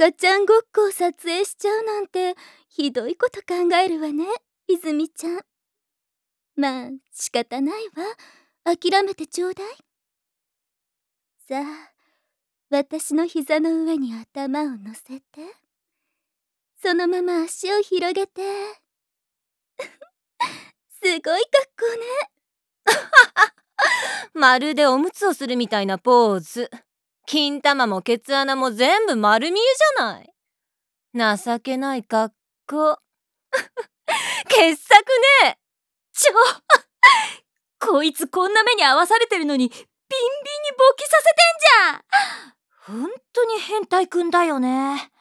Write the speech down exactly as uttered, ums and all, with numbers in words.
赤ちゃんごっこを撮影しちゃうなんてひどいこと考えるわね、泉ちゃん。まあ仕方ないわ。諦めてちょうだい。さあ、私の膝の上に頭を乗せて、そのまま足を広げて。すごい格好ね。 まるでおむつをするみたいなポーズ。金玉もケツ穴も全部丸見えじゃない。情けない格好。傑作ね。 ちょこいつこんな目に遭わされてるのにビンビンに勃起させてんじゃん。 ほんとに変態くんだよね。